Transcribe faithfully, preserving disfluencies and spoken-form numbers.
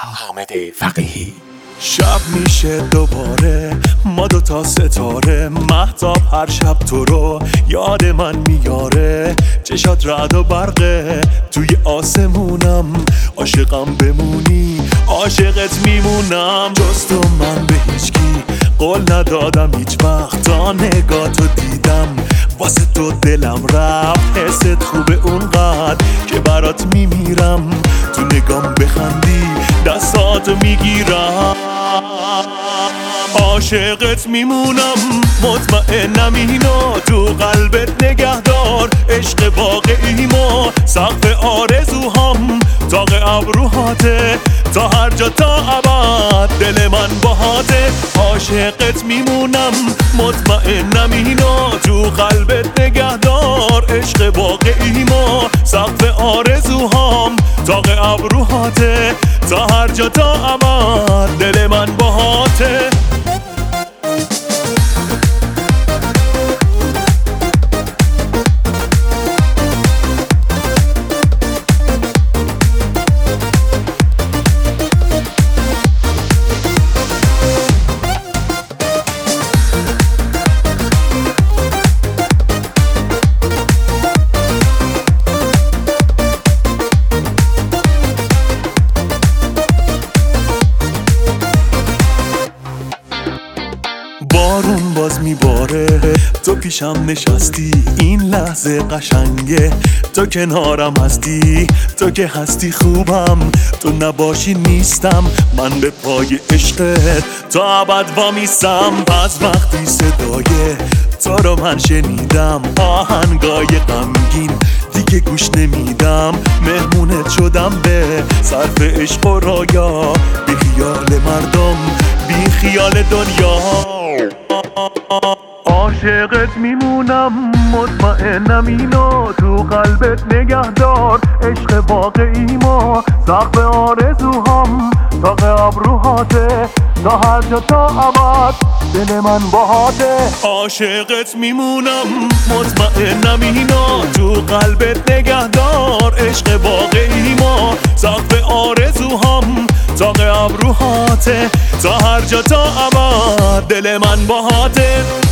حامد فقیهی. شب میشه دوباره ما دو تا ستاره، مهتاب هر شب تو رو یاد من میاره. چشات رعد و برقه توی آسمونم، عاشقم بمونی عاشقت میمونم. جز تو من به هیچکی قول ندادم هیچ وقت، تا نگاتو دیدم واسه تو دلم رفت. حست خوبه اونقدر که برات میمیرم، تو نگام بخندی دستاتو میگیرم. عاشقت میمونم مطمئنم اینو تو قلبت نگهدار. عشق واقعی ما سقف آرزوهام، تاق ابروهاته تا هر جا تا ابد دل من باهاته. عاشقت میمونم مطمئنم اینو تو قلبت نگهدار. عشق واقعی ما سقف آرزوهام، تاق ابروهاته تا هر جا تا ابد دل من باهاته. بارون باز میباره تو پیشم نشستی، این لحظه قشنگه تو کنارم هستی. تو که هستی خوبم، تو نباشی نیستم. من به پای عشقت تا ابد وامیستم. از وقتی صدای تو رو من شنیدم، آهنگای غمگین دیگه گوش نمیدم. مهمونت شدم به صرف عشق و رویا، بی خیال مردم بی خیال دنیا. عاشقت میمونم مطمئنم اینو تو قلبت نگهدار. عشق واقعی ما سقف آرزوهام، تاق ابروهاته تا هر جا تا ابد دل من باهاته. عاشقت میمونم مطمئنم اینو تو قلبت نگهدار. عشق واقعی ما سقف آرزوهام، تاق ابروهاته تا هر جا تا ابد دل من باهاته.